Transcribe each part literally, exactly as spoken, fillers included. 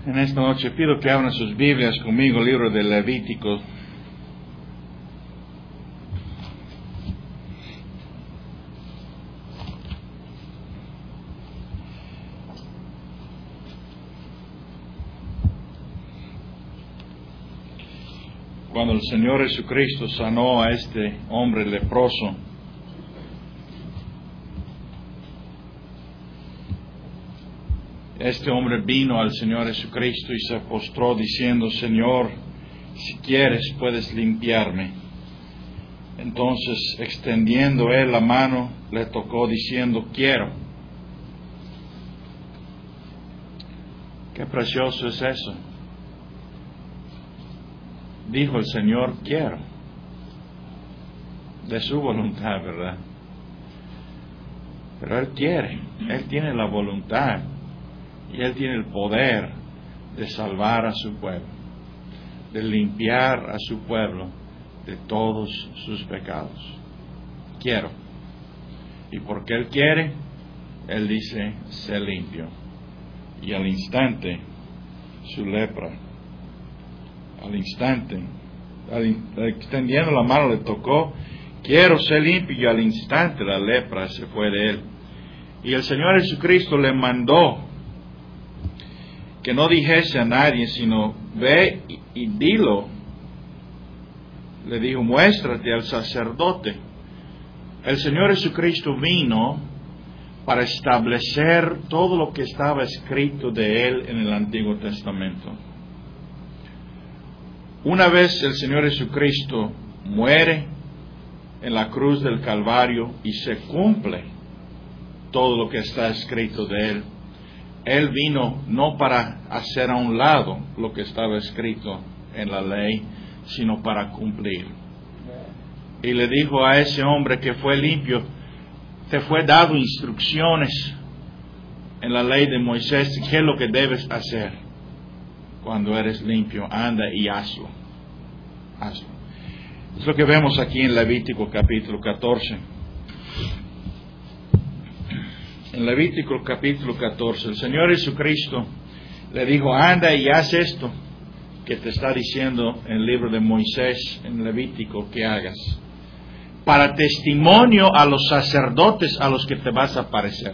En esta noche pido que abran sus Biblias conmigo, libro de Levítico. Cuando el Señor Jesucristo sanó a este hombre leproso, este hombre vino al Señor Jesucristo y se postró diciendo: Señor, si quieres puedes limpiarme. Entonces, extendiendo él la mano, le tocó diciendo: quiero. Qué precioso es eso. Dijo el Señor: quiero. De su voluntad, ¿verdad? Pero Él quiere, Él tiene la voluntad. Y Él tiene el poder de salvar a su pueblo, de limpiar a su pueblo de todos sus pecados. Quiero. Y porque Él quiere, Él dice: sé limpio. Y al instante, su lepra, al instante, al, extendiendo la mano le tocó: quiero ser limpio. Y al instante la lepra se fue de él. Y el Señor Jesucristo le mandó que no dijese a nadie, sino ve y, y dilo. Le dijo: muéstrate al sacerdote. El Señor Jesucristo vino para establecer todo lo que estaba escrito de Él en el Antiguo Testamento. Una vez el Señor Jesucristo muere en la cruz del Calvario y se cumple todo lo que está escrito de Él, Él vino no para hacer a un lado lo que estaba escrito en la ley, sino para cumplir. Y le dijo a ese hombre que fue limpio: te fue dado instrucciones en la ley de Moisés, qué es lo que debes hacer cuando eres limpio. Anda y hazlo. Hazlo. Es lo que vemos aquí en Levítico capítulo catorce. En Levítico capítulo catorce, el Señor Jesucristo le dijo: anda y haz esto que te está diciendo en el libro de Moisés, en Levítico, que hagas, para testimonio a los sacerdotes a los que te vas a parecer.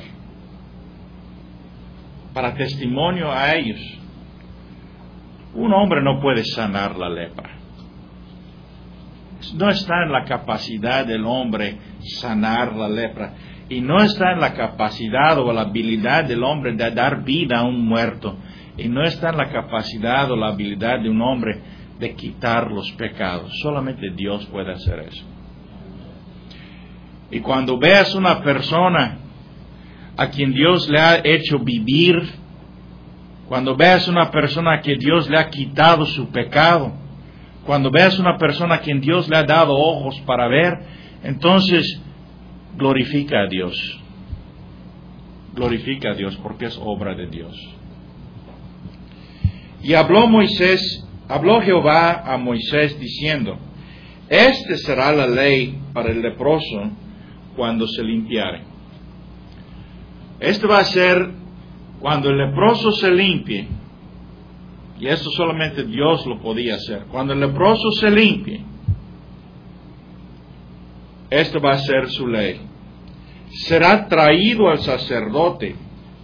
Para testimonio a ellos. Un hombre no puede sanar la lepra. No está en la capacidad del hombre sanar la lepra. Y no está en la capacidad o la habilidad del hombre de dar vida a un muerto. Y no está en la capacidad o la habilidad de un hombre de quitar los pecados. Solamente Dios puede hacer eso. Y cuando veas una persona a quien Dios le ha hecho vivir, cuando veas una persona a quien Dios le ha quitado su pecado, cuando veas una persona a quien Dios le ha dado ojos para ver, entonces glorifica a Dios. Glorifica a Dios porque es obra de Dios. Y habló Moisés, habló Jehová a Moisés diciendo: esta será la ley para el leproso cuando se limpiare. Esto va a ser cuando el leproso se limpie. Y esto solamente Dios lo podía hacer. Cuando el leproso se limpie, esto va a ser su ley. Será traído al sacerdote.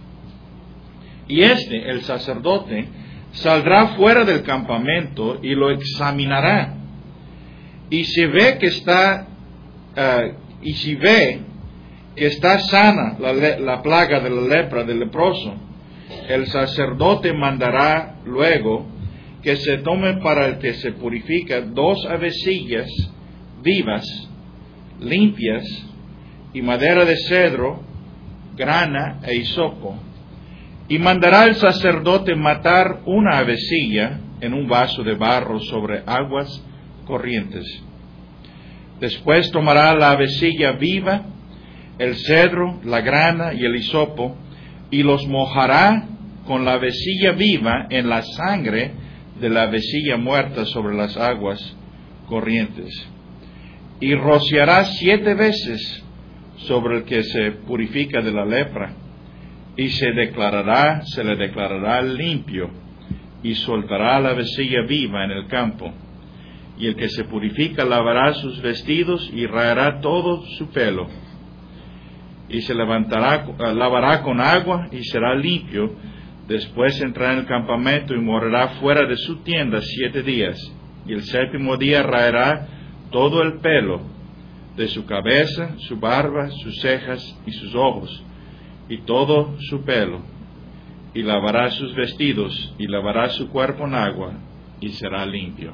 Y este, el sacerdote, saldrá fuera del campamento y lo examinará. Y si ve que está, uh, y si ve que está sana la, la plaga de la lepra del leproso, el sacerdote mandará luego que se tome para el que se purifica dos avecillas vivas, limpias, y madera de cedro, grana e hisopo, y mandará el sacerdote matar una avecilla en un vaso de barro sobre aguas corrientes. Después tomará la avecilla viva, el cedro, la grana y el hisopo, y los mojará con la avecilla viva en la sangre de la avecilla muerta sobre las aguas corrientes. Y rociará siete veces sobre el que se purifica de la lepra, y se declarará, se le declarará limpio, y soltará la becerra viva en el campo. Y el que se purifica lavará sus vestidos y raerá todo su pelo. Y se levantará, lavará con agua y será limpio. Después entrará en el campamento y morará fuera de su tienda siete días. Y el séptimo día raerá todo el pelo de su cabeza, su barba, sus cejas y sus ojos, y todo su pelo. Y lavará sus vestidos y lavará su cuerpo en agua y será limpio.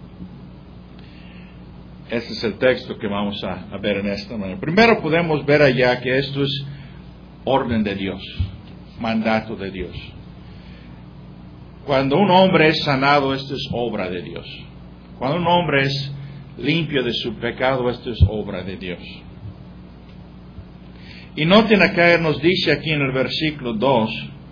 Este es el texto que vamos a, a ver en esta manera. Primero podemos ver allá que esto es orden de Dios, mandato de Dios. Cuando un hombre es sanado, esto es obra de Dios. Cuando un hombre es limpio de su pecado, esto es obra de Dios. Y noten acá, nos dice aquí en el versículo dos,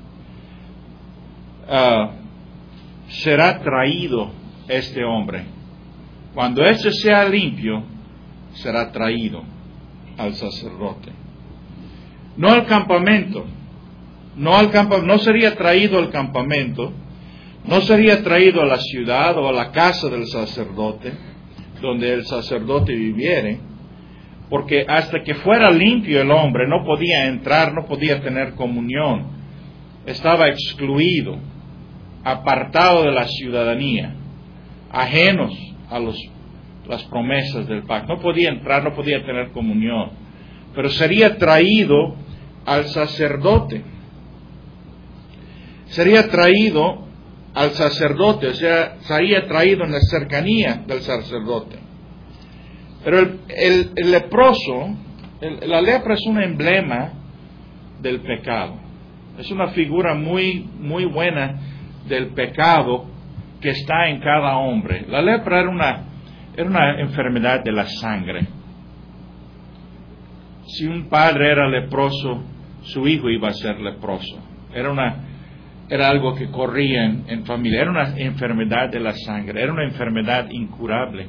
uh, será traído este hombre. Cuando éste sea limpio, será traído al sacerdote. No al campamento, no al campa, no sería traído al campamento, no sería traído a la ciudad o a la casa del sacerdote, donde el sacerdote viviere, porque hasta que fuera limpio el hombre no podía entrar, no podía tener comunión, estaba excluido, apartado de la ciudadanía, ajenos a los, las promesas del pacto. No podía entrar, no podía tener comunión, pero sería traído al sacerdote. Sería traído al sacerdote, o sea, sería traído en la cercanía del sacerdote. Pero el, el, el leproso, el, la lepra es un emblema del pecado. Es una figura muy, muy buena del pecado que está en cada hombre. La lepra era una, era una enfermedad de la sangre. Si un padre era leproso, su hijo iba a ser leproso. Era una, era algo que corría en, en familia. Era una enfermedad de la sangre. Era una enfermedad incurable.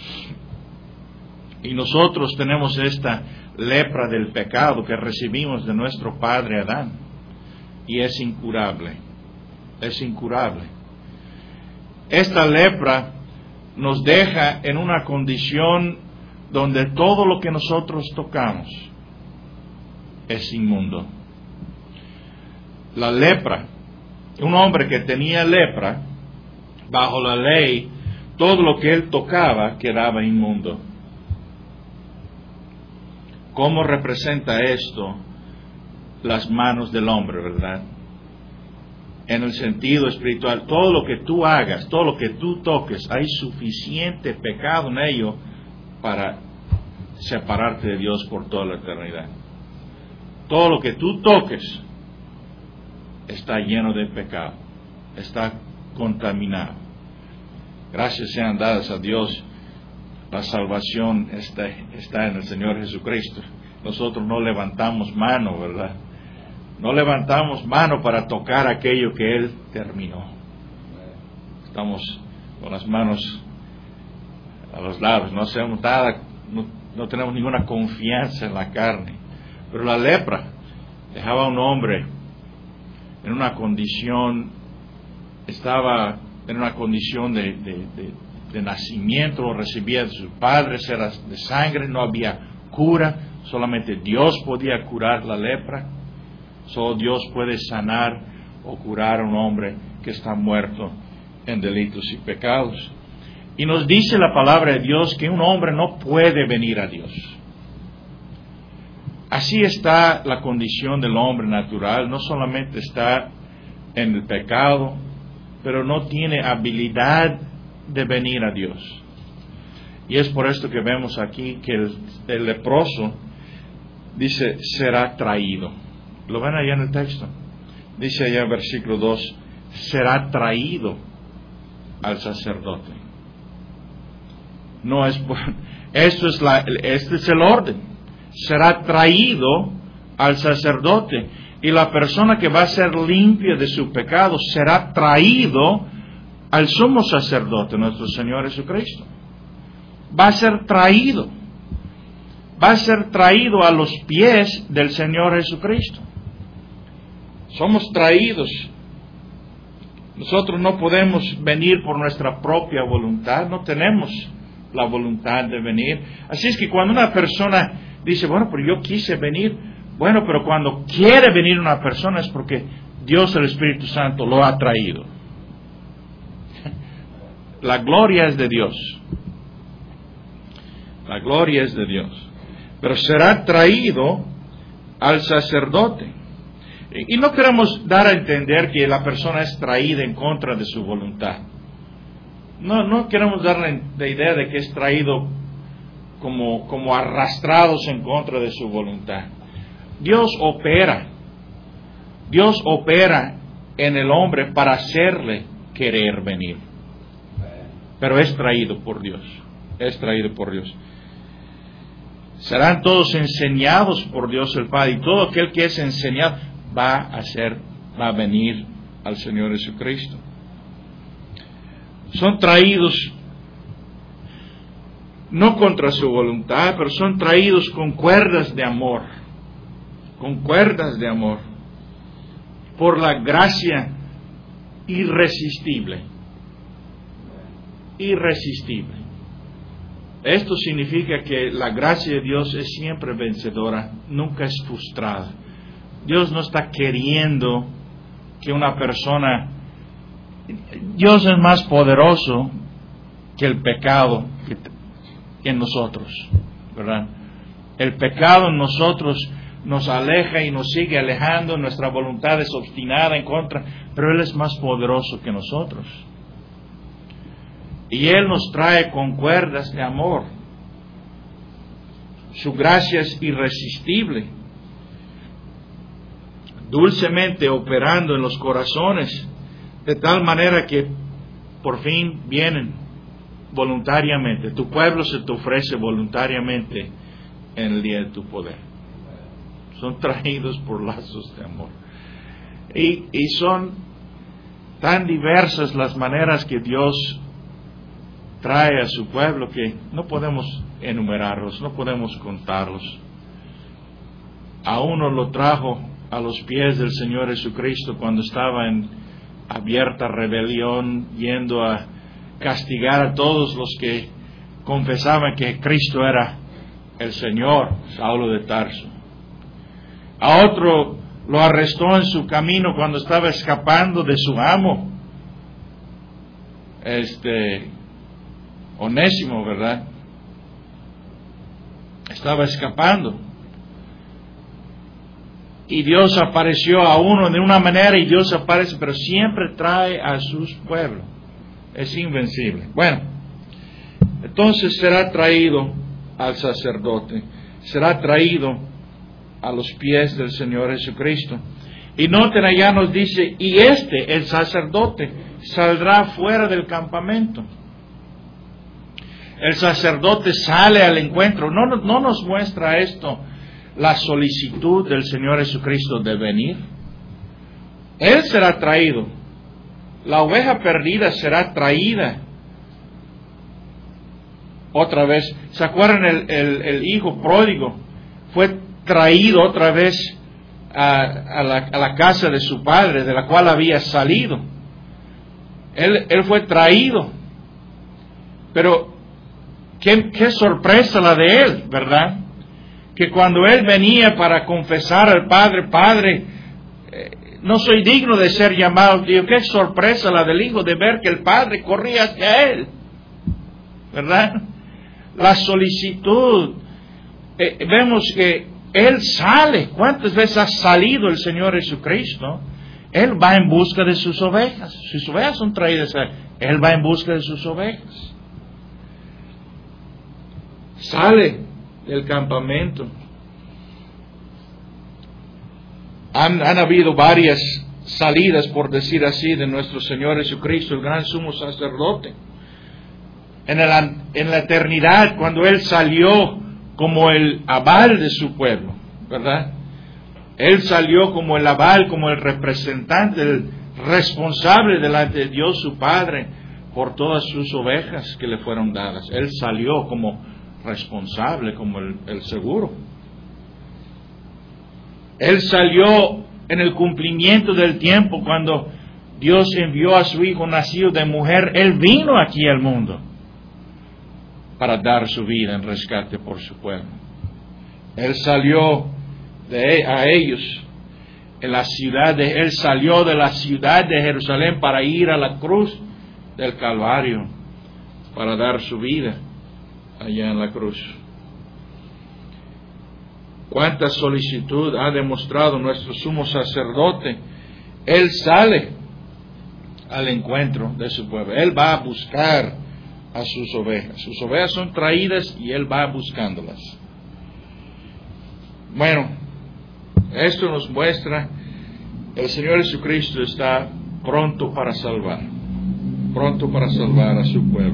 Y nosotros tenemos esta lepra del pecado que recibimos de nuestro padre Adán. Y es incurable. Es incurable. Esta lepra nos deja en una condición donde todo lo que nosotros tocamos es inmundo. La lepra, un hombre que tenía lepra, bajo la ley, todo lo que él tocaba quedaba inmundo. ¿Cómo representa esto las manos del hombre, verdad? En el sentido espiritual, todo lo que tú hagas, todo lo que tú toques, hay suficiente pecado en ello para separarte de Dios por toda la eternidad. Todo lo que tú toques está lleno de pecado, está contaminado. Gracias sean dadas a Dios, la salvación está, está en el Señor Jesucristo. Nosotros no levantamos mano, ¿verdad? No levantamos mano para tocar aquello que Él terminó. Estamos con las manos a los lados, no hacemos nada, no, no tenemos ninguna confianza en la carne. Pero la lepra dejaba a un hombre en una condición, estaba en una condición de, de, de, de nacimiento, lo recibía de sus padres, era de sangre, no había cura, solamente Dios podía curar la lepra. Solo Dios puede sanar o curar a un hombre que está muerto en delitos y pecados. Y nos dice la palabra de Dios que un hombre no puede venir a Dios. Así está la condición del hombre natural. No solamente está en el pecado, pero no tiene habilidad de venir a Dios. Y es por esto que vemos aquí que el, el leproso dice, será traído. Lo ven allá en el texto. Dice allá en versículo dos, será traído al sacerdote. No es por, esto es la, este es el orden. Será traído al sacerdote. Y la persona que va a ser limpia de su pecado será traído al sumo sacerdote, nuestro Señor Jesucristo. Va a ser traído. Va a ser traído a los pies del Señor Jesucristo. Somos traídos Nosotros no podemos venir por nuestra propia voluntad, no tenemos la voluntad de venir. Así es que cuando una persona dice, bueno, pero yo quise venir, bueno, pero cuando quiere venir una persona es porque Dios, el Espíritu Santo, lo ha traído. La gloria es de Dios. La gloria es de Dios. Pero será traído al sacerdote. Y no queremos dar a entender que la persona es traída en contra de su voluntad. No, no queremos dar la idea de que es traído como, como arrastrados en contra de su voluntad. Dios opera. Dios opera en el hombre para hacerle querer venir. Pero es traído por Dios. Es traído por Dios. Serán todos enseñados por Dios el Padre. Y todo aquel que es enseñado va a ser, va a venir al Señor Jesucristo. Son traídos no contra su voluntad, pero son traídos con cuerdas de amor. Con cuerdas de amor. Por la gracia irresistible. Irresistible. Esto significa que la gracia de Dios es siempre vencedora, nunca es frustrada. Dios no está queriendo que una persona... Dios es más poderoso que el pecado en nosotros, ¿verdad? El pecado en nosotros nos aleja y nos sigue alejando, nuestra voluntad es obstinada en contra, pero Él es más poderoso que nosotros. Y Él nos trae con cuerdas de amor. Su gracia es irresistible, dulcemente operando en los corazones, de tal manera que por fin vienen voluntariamente. Tu pueblo se te ofrece voluntariamente en el día de tu poder. Son traídos por lazos de amor. Y, y son tan diversas las maneras que Dios trae a su pueblo que no podemos enumerarlos, no podemos contarlos. A uno lo trajo a los pies del Señor Jesucristo cuando estaba en abierta rebelión, yendo a castigar a todos los que confesaban que Cristo era el Señor, Saulo de Tarso. A otro lo arrestó en su camino cuando estaba escapando de su amo, este Onésimo, ¿verdad? Estaba escapando. Y Dios apareció a uno de una manera y Dios aparece, pero siempre trae a sus pueblos. Es invencible. Bueno, entonces será traído al sacerdote, será traído a los pies del Señor Jesucristo. Y noten allá nos dice, y este, el sacerdote, saldrá fuera del campamento. El sacerdote sale al encuentro. No, no nos muestra esto la solicitud del Señor Jesucristo de venir. Él será traído. La oveja perdida será traída otra vez. ¿Se acuerdan? El, el, el hijo pródigo fue traído otra vez a, a, la, a la casa de su padre, de la cual había salido. Él, él fue traído. Pero qué, qué sorpresa la de él, ¿verdad? Que cuando él venía para confesar al Padre, Padre, eh, no soy digno de ser llamado Dios. Qué sorpresa la del hijo de ver que el Padre corría hacia él, ¿verdad? La solicitud. Eh, vemos que él sale. ¿Cuántas veces ha salido el Señor Jesucristo? Él va en busca de sus ovejas. Sus ovejas son traídas a él. Él va en busca de sus ovejas. Sale del campamento. Han, han habido varias salidas, por decir así, de nuestro Señor Jesucristo, el gran sumo sacerdote. En, el, en la eternidad, cuando Él salió como el aval de su pueblo, ¿verdad? Él salió como el aval, como el representante, el responsable delante de Dios su Padre por todas sus ovejas que le fueron dadas. Él salió como responsable, como el, el seguro. Él salió en el cumplimiento del tiempo cuando Dios envió a su Hijo nacido de mujer. Él vino aquí al mundo para dar su vida en rescate por su pueblo. Él salió de, a ellos en la ciudad de, Él salió de la ciudad de Jerusalén para ir a la cruz del Calvario, para dar su vida allá en la cruz. Cuánta solicitud ha demostrado nuestro sumo sacerdote. Él sale al encuentro de su pueblo. Él va a buscar a sus ovejas. Sus ovejas son traídas y Él va buscándolas. Bueno, esto nos muestra el Señor Jesucristo está pronto para salvar, pronto para salvar a su pueblo.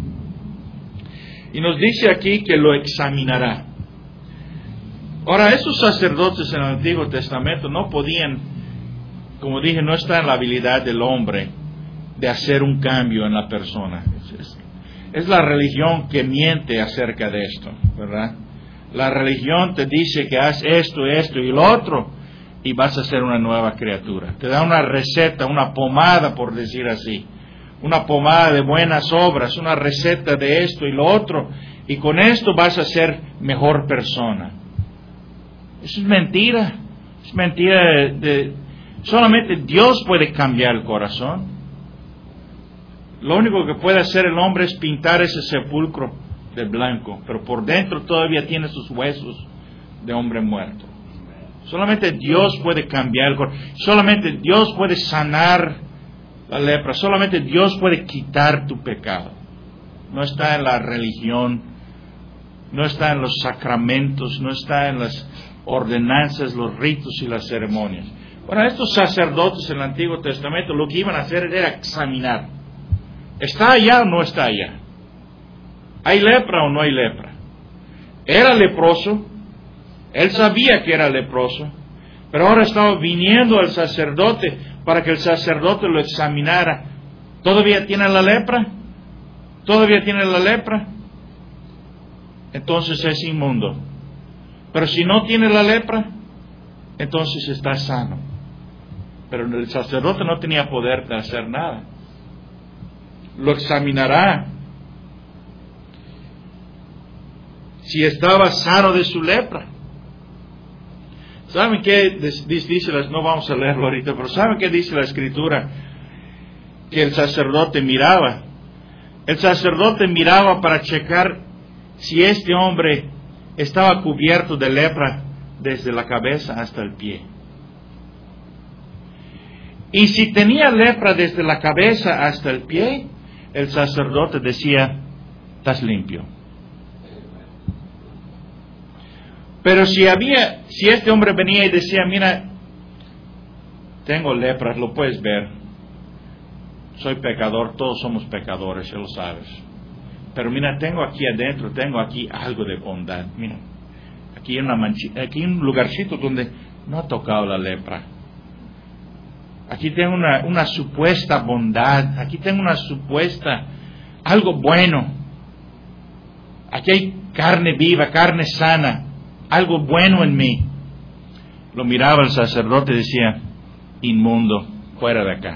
Y nos dice aquí que lo examinará. Ahora, estos sacerdotes en el Antiguo Testamento no podían, como dije, no está en la habilidad del hombre de hacer un cambio en la persona. Es, es la religión que miente acerca de esto, ¿verdad? La religión te dice que haz esto, esto y lo otro, y vas a ser una nueva criatura. Te da una receta, una pomada, por decir así. Una pomada de buenas obras, una receta de esto y lo otro, y con esto vas a ser mejor persona. Eso es mentira. Es mentira de, de... Solamente Dios puede cambiar el corazón. Lo único que puede hacer el hombre es pintar ese sepulcro de blanco, pero por dentro todavía tiene sus huesos de hombre muerto. Solamente Dios puede cambiar el corazón. Solamente Dios puede sanar la lepra. Solamente Dios puede quitar tu pecado. No está en la religión, no está en los sacramentos, no está en las ordenanzas, los ritos y las ceremonias. Bueno, estos sacerdotes en el Antiguo Testamento lo que iban a hacer era examinar. ¿Está allá o no está allá? ¿Hay lepra o no hay lepra? ¿Era leproso? Él sabía que era leproso, pero ahora estaba viniendo al sacerdote para que el sacerdote lo examinara. ¿Todavía tiene la lepra? ¿Todavía tiene la lepra? Entonces es inmundo. Pero si no tiene la lepra, entonces está sano. Pero el sacerdote no tenía poder de hacer nada. Lo examinará. Si estaba sano de su lepra. ¿Saben qué dice? No vamos a leerlo ahorita, pero ¿saben qué dice la Escritura? Que el sacerdote miraba. El sacerdote miraba para checar si este hombre estaba cubierto de lepra desde la cabeza hasta el pie. Y si tenía lepra desde la cabeza hasta el pie, el sacerdote decía, estás limpio. Pero si había, si este hombre venía y decía, mira, tengo lepra, lo puedes ver, soy pecador, todos somos pecadores, ya lo sabes. Pero mira, tengo aquí adentro, tengo aquí algo de bondad, mira, aquí hay una manchita, aquí hay un lugarcito donde no ha tocado la lepra. Aquí tengo una, una supuesta bondad, aquí tengo una supuesta, algo bueno. Aquí hay carne viva, carne sana, algo bueno en mí. Lo miraba el sacerdote y decía, inmundo, fuera de acá.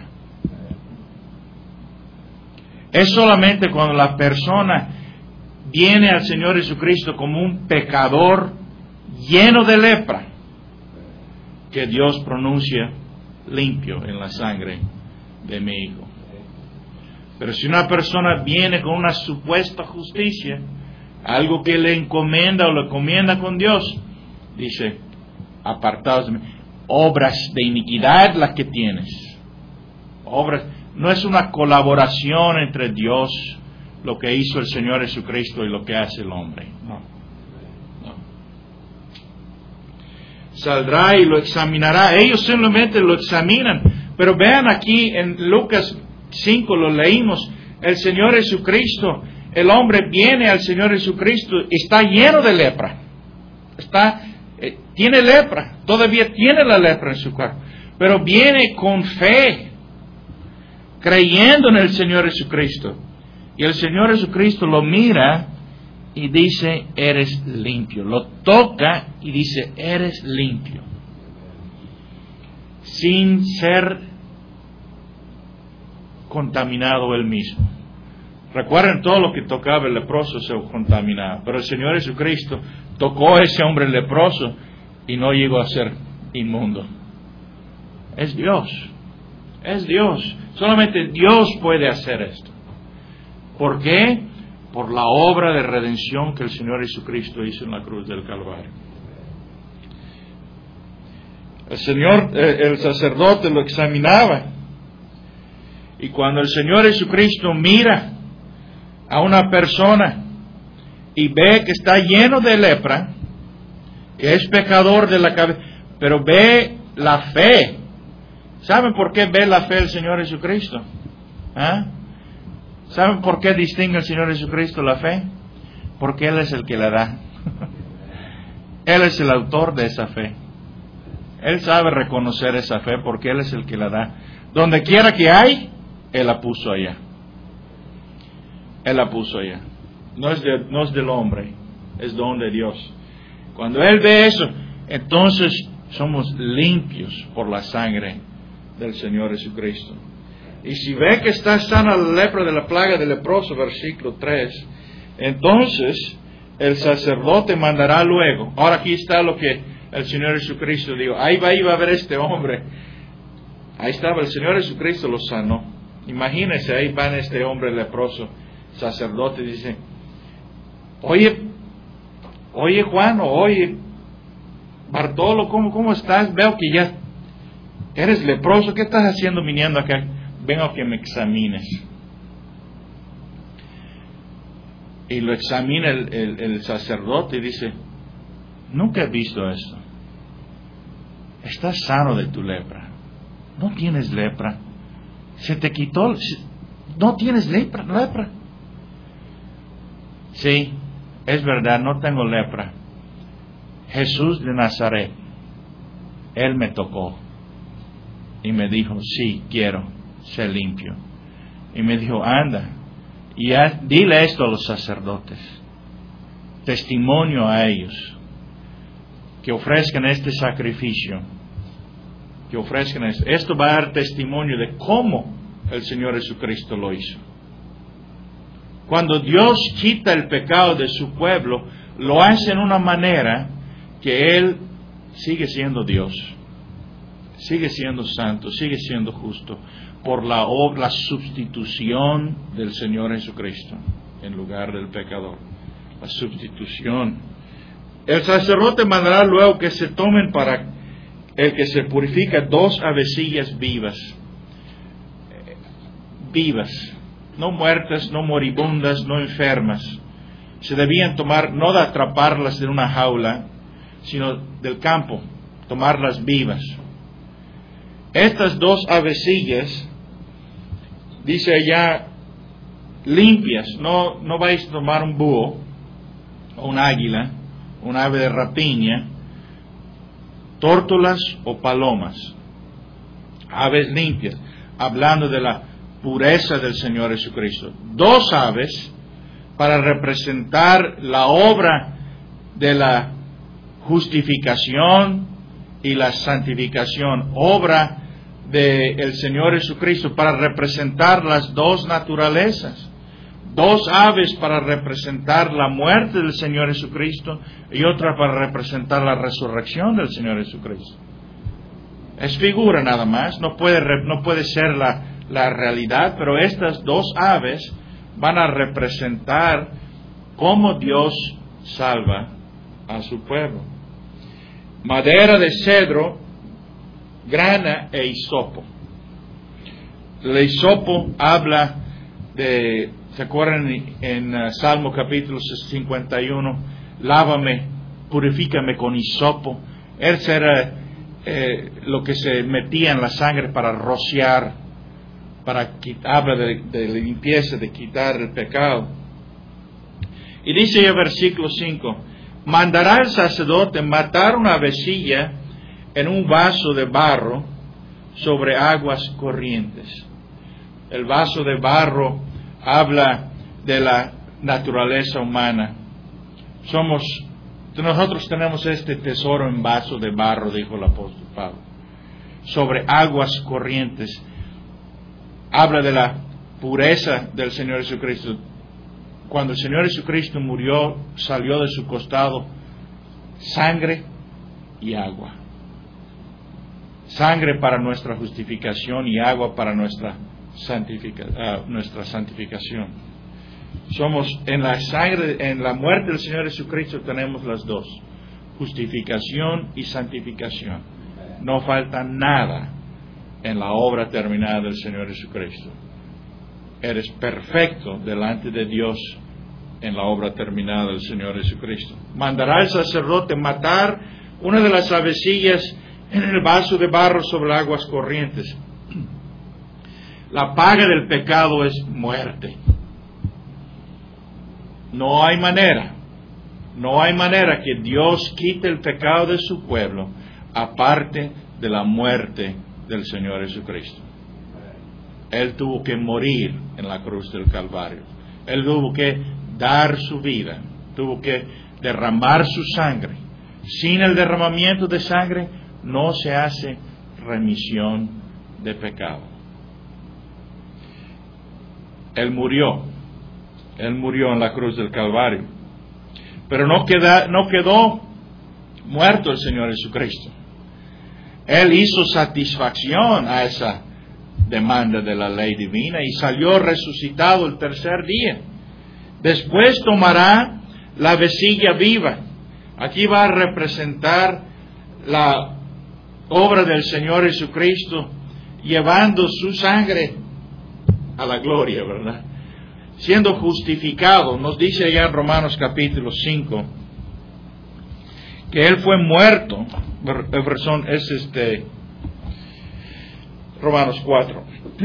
Es solamente cuando la persona viene al Señor Jesucristo como un pecador lleno de lepra que Dios pronuncia limpio en la sangre de mi Hijo. Pero si una persona viene con una supuesta justicia, algo que le encomienda o le encomienda con Dios, dice, apartados de mí, obras de iniquidad las que tienes. Obras, no es una colaboración entre Dios, lo que hizo el Señor Jesucristo y lo que hace el hombre. No. No. Saldrá y lo examinará. Ellos simplemente lo examinan. Pero vean aquí en Lucas cinco, lo leímos, el Señor Jesucristo, el hombre viene al Señor Jesucristo, está lleno de lepra. Está, eh, tiene lepra, todavía tiene la lepra en su cuerpo. Pero viene con fe, creyendo en el Señor Jesucristo. Y el Señor Jesucristo lo mira y dice, eres limpio. Lo toca y dice, eres limpio. Sin ser contaminado él mismo. Recuerden, todo lo que tocaba el leproso se contaminaba, pero el Señor Jesucristo tocó a ese hombre leproso y no llegó a ser inmundo. Es Dios, es Dios. Solamente Dios puede hacer esto. ¿Por qué? Por la obra de redención que el Señor Jesucristo hizo en la cruz del Calvario. El Señor, el sacerdote lo examinaba, y cuando el Señor Jesucristo mira a una persona y ve que está lleno de lepra, que es pecador de la cabeza, pero ve la fe. ¿Saben por qué ve la fe el Señor Jesucristo? ¿Ah? ¿Saben por qué distingue el Señor Jesucristo la fe? Porque Él es el que la da. Él es el autor de esa fe. Él sabe reconocer esa fe porque Él es el que la da. Donde quiera que hay, Él la puso allá. Él la puso allá. No es, de, no es del hombre, es don de Dios. Cuando Él ve eso, entonces somos limpios por la sangre del Señor Jesucristo. Y si ve que está sana la lepra de la plaga del leproso, versículo tres, entonces el sacerdote mandará luego. Ahora aquí está lo que el Señor Jesucristo dijo. Ahí va, ahí va a ver este hombre. Ahí estaba, el Señor Jesucristo lo sanó. Imagínense, ahí va este hombre leproso. El sacerdote dice, oye, oye Juan, o oye Bartolo, ¿cómo, cómo estás? Veo que ya eres leproso. ¿Qué estás haciendo viniendo acá? Vengo que me examines. Y lo examina el, el, el sacerdote y dice, nunca he visto esto. Estás sano de tu lepra. No tienes lepra. Se te quitó. No tienes lepra. lepra. Sí, es verdad, no tengo lepra. Jesús de Nazaret, Él me tocó y me dijo, sí, quiero ser limpio. Y me dijo, anda y haz, dile esto a los sacerdotes, testimonio a ellos, que ofrezcan este sacrificio, que ofrezcan esto. Esto va a dar testimonio de cómo el Señor Jesucristo lo hizo. Cuando Dios quita el pecado de su pueblo, lo hace en una manera que Él sigue siendo Dios, sigue siendo santo, sigue siendo justo, por la obra, la sustitución del Señor Jesucristo en lugar del pecador. La sustitución. El sacerdote mandará luego que se tomen para el que se purifica dos avecillas vivas, vivas, no muertas, no moribundas, no enfermas. Se debían tomar, no de atraparlas en una jaula, sino del campo, tomarlas vivas. Estas dos avecillas, dice allá, limpias, no, no vais a tomar un búho, o un águila, un ave de rapiña, tórtolas o palomas, aves limpias, hablando de la pureza del Señor Jesucristo. Dos aves para representar la obra de la justificación y la santificación, obra del Señor Jesucristo para representar las dos naturalezas. Dos aves para representar la muerte del Señor Jesucristo y otra para representar la resurrección del Señor Jesucristo. Es figura nada más, no puede, no puede ser la, la realidad, pero estas dos aves van a representar cómo Dios salva a su pueblo. Madera de cedro, grana e hisopo. El hisopo habla de, ¿se acuerdan en uh, Salmo capítulo cincuenta y uno? Lávame, purifícame con hisopo. Ese era eh, lo que se metía en la sangre para rociar, para habla de, de limpieza, de quitar el pecado. Y dice el versículo cinco, mandará el sacerdote matar una avecilla en un vaso de barro sobre aguas corrientes. El vaso de barro habla de la naturaleza humana. Somos, nosotros tenemos este tesoro en vaso de barro, dijo el apóstol Pablo, sobre aguas corrientes. habla de la pureza del Señor Jesucristo. Cuando el Señor Jesucristo murió, salió de su costado sangre y agua. Sangre para nuestra justificación y agua para nuestra, santifica, uh, nuestra santificación. Somos en la sangre, en la muerte del Señor Jesucristo tenemos las dos, justificación y santificación. No falta nada en la obra terminada del Señor Jesucristo. Eres perfecto delante de Dios en la obra terminada del Señor Jesucristo. Mandará el sacerdote matar una de las avecillas en el vaso de barro sobre aguas corrientes. La paga del pecado es muerte. No hay manera, no hay manera que Dios quite el pecado de su pueblo aparte de la muerte del Señor Jesucristo. Él tuvo que morir en la cruz del Calvario. Él tuvo que dar su vida, tuvo que derramar su sangre. Sin el derramamiento de sangre no se hace remisión de pecado. Él murió, Él murió en la cruz del Calvario. Pero no, queda, no quedó muerto el Señor Jesucristo. Él hizo satisfacción a esa demanda de la ley divina y salió resucitado el tercer día. Después tomará la vecilla viva. Aquí va a representar la obra del Señor Jesucristo llevando su sangre a la gloria, ¿verdad? Siendo justificado, nos dice allá en Romanos capítulo cinco que Él fue muerto. Es este Romanos cuatro.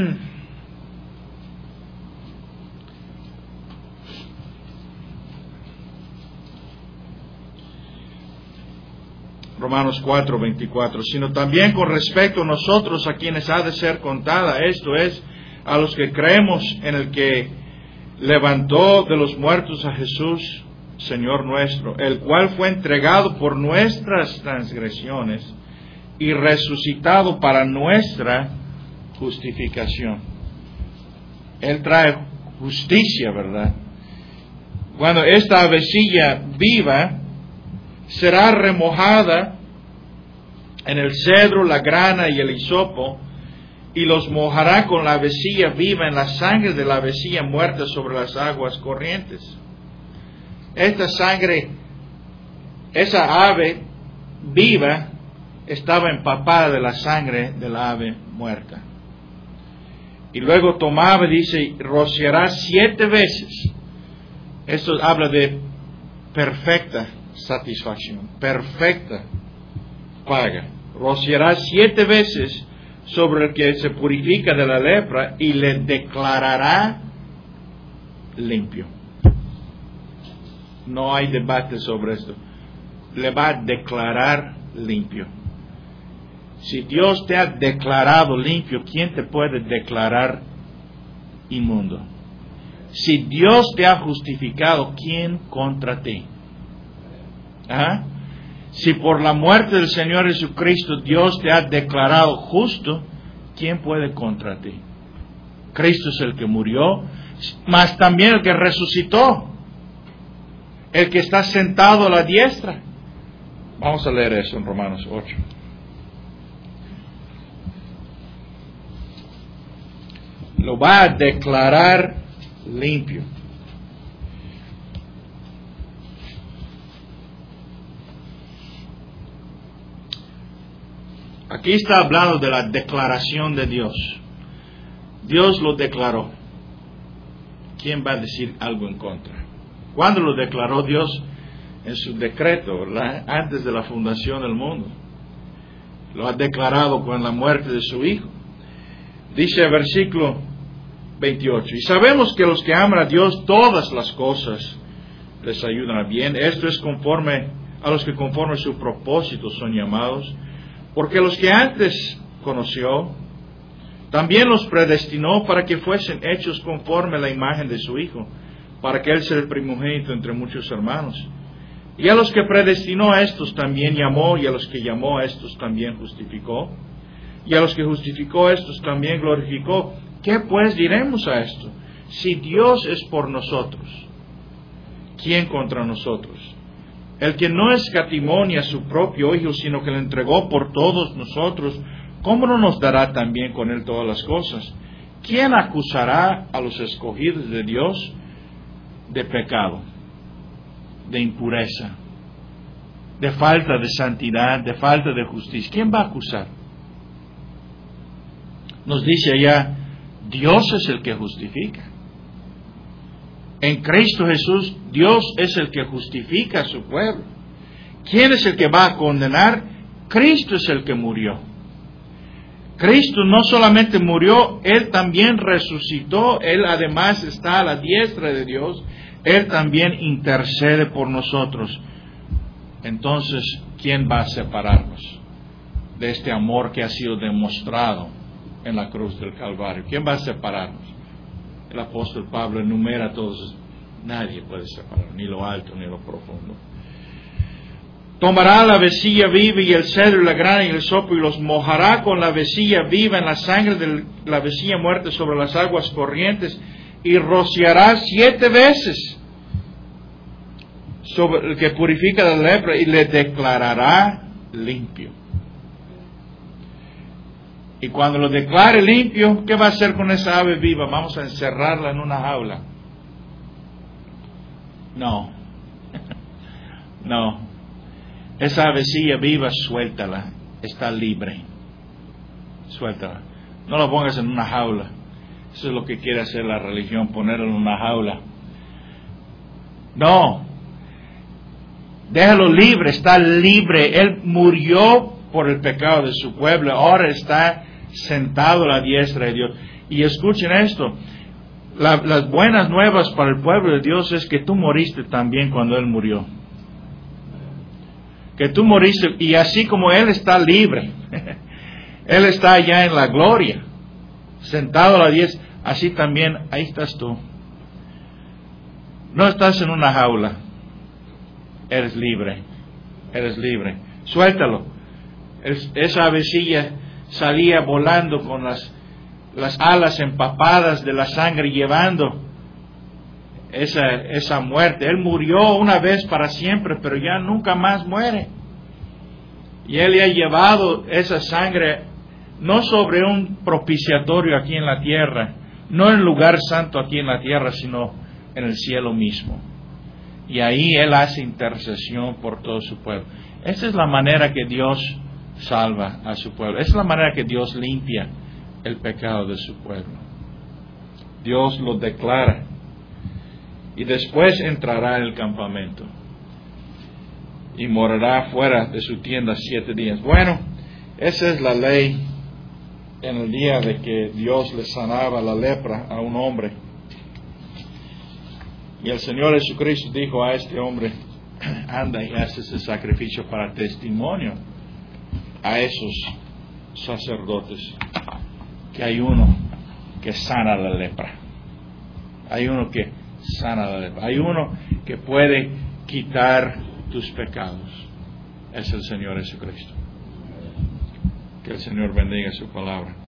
Romanos cuatro, veinticuatro. Sino también con respecto a nosotros, a quienes ha de ser contada, esto es, a los que creemos en el que levantó de los muertos a Jesús, Señor nuestro, el cual fue entregado por nuestras transgresiones y resucitado para nuestra justificación. Él trae justicia, ¿verdad? Cuando esta avecilla viva será remojada en el cedro, la grana y el hisopo, y los mojará con la avecilla viva en la sangre de la avecilla muerta sobre las aguas corrientes. Esta sangre, esa ave viva, estaba empapada de la sangre de la ave muerta. Y luego tomaba, dice, rociará siete veces. Esto habla de perfecta satisfacción, perfecta paga. Rociará siete veces sobre el que se purifica de la lepra y le declarará limpio. No hay debate sobre esto. Le va a declarar limpio. Si Dios te ha declarado limpio, ¿quién te puede declarar inmundo? Si Dios te ha justificado, ¿quién contra ti? ¿Ah? Si por la muerte del Señor Jesucristo Dios te ha declarado justo, ¿quién puede contra ti? Cristo es el que murió, mas también el que resucitó, el que está sentado a la diestra. Vamos a leer eso en Romanos ocho. Lo va a declarar limpio. Aquí está hablando de la declaración de Dios. Dios lo declaró. ¿Quién va a decir algo en contra? ¿Cuándo lo declaró Dios? En su decreto, ¿verdad? Antes de la fundación del mundo. Lo ha declarado con la muerte de su Hijo. Dice el versículo veintiocho. Y sabemos que los que aman a Dios, todas las cosas les ayudan a bien. Esto es conforme a los que conforme a su propósito son llamados. Porque los que antes conoció, también los predestinó para que fuesen hechos conforme a la imagen de su Hijo, para que Él sea el primogénito entre muchos hermanos. Y a los que predestinó a estos también llamó, y a los que llamó a estos también justificó, y a los que justificó a estos también glorificó, ¿Qué pues diremos a esto? Si Dios es por nosotros, ¿quién contra nosotros? El que no escatimó ni a su propio Hijo, sino que lo entregó por todos nosotros, ¿cómo no nos dará también con Él todas las cosas? ¿Quién acusará a los escogidos de Dios de pecado, de impureza, de falta de santidad, de falta de justicia? ¿Quién va a acusar? Nos dice allá, Dios es el que justifica. En Cristo Jesús, Dios es el que justifica a su pueblo. ¿Quién es el que va a condenar? Cristo es el que murió. Cristo no solamente murió, Él también resucitó. Él además está a la diestra de Dios. Él también intercede por nosotros. Entonces, ¿quién va a separarnos de este amor que ha sido demostrado en la cruz del Calvario? ¿Quién va a separarnos? El apóstol Pablo enumera a todos. Nadie puede separarnos, ni lo alto ni lo profundo. Tomará la vecilla viva y el cedro y la grana y el sopo y los mojará con la vecilla viva en la sangre de la vecilla muerta sobre las aguas corrientes y rociará siete veces sobre el que purifica la lepra y le declarará limpio. Y cuando lo declare limpio, ¿qué va a hacer con esa ave viva? ¿Vamos a encerrarla en una jaula? No. No. Esa avecilla viva, suéltala. Está libre. Suéltala. No la pongas en una jaula. Eso es lo que quiere hacer la religión, ponerlo en una jaula. No. Déjalo libre, está libre. Él murió por el pecado de su pueblo. Ahora está sentado a la diestra de Dios. Y escuchen esto, la, las buenas nuevas para el pueblo de Dios es que tú moriste también cuando Él murió. Que tú moriste, y así como Él está libre, Él está allá en la gloria, sentado a la diestra, así también ahí estás tú. No estás en una jaula, eres libre, eres libre. Suéltalo. Es, esa avecilla salía volando con las, las alas empapadas de la sangre, llevando esa, esa muerte. Él murió una vez para siempre, pero ya nunca más muere. Y Él ha llevado esa sangre no sobre un propiciatorio aquí en la tierra, no en lugar santo aquí en la tierra, sino en el cielo mismo. Y ahí Él hace intercesión por todo su pueblo. Esa es la manera que Dios salva a su pueblo. Esa es la manera que Dios limpia el pecado de su pueblo. Dios lo declara y después entrará en el campamento y morará fuera de su tienda siete días. Bueno, esa es la ley en el día de que Dios le sanaba la lepra a un hombre. Y el Señor Jesucristo dijo a este hombre, anda y haz ese sacrificio para testimonio a esos sacerdotes, que hay uno que sana la lepra. Hay uno que sana la lepra. Hay uno que puede quitar tus pecados. Es el Señor Jesucristo. Que el Señor bendiga su palabra.